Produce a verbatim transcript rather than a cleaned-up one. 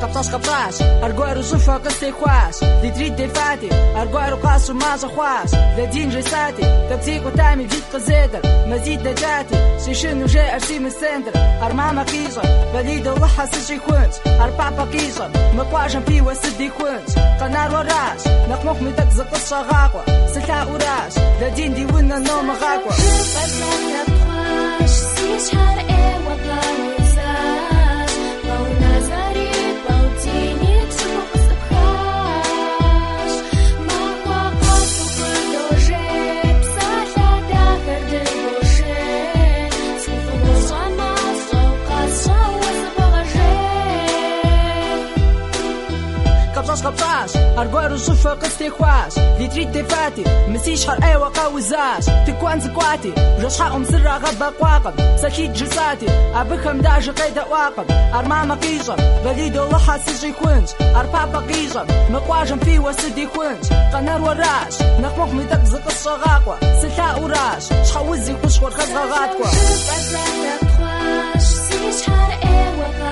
قبطاش قبطاش أرجوار وصفة قصتي خواش دي تريد دي فاتي أرجوار وقاس ومازا خواش لا دين جساتي تبتيق وتامي جيت قزيدر مزيد دجاتي سيشن وجاي أرسيم السندر أرماما قيصة بليد الله سيشي كونت أربع قيصة مقواجن في وسدي كونت قنار وراش نقمخ متقز قصة غاقوة سلتا وراش لا دين دي ونا نوم غاقوة قبطاش قبطاش أرجوار وصفة قصتي خواش دي تريد دي فاتي مسيش حر أي وقاوزاش تكوان زكواتي وجاش حقهم سرع غبا قواقب سكيت جساتي أبكهم داج قيدة واقب أرماما قيجم بليدو الله حاسجي كونش أربابا قيجم مقواجم في وسدي كونش قنار وراش نقمخ متقز قصة غاقوة سلتا وراش شخوزي كشخور خزغا غاتقوة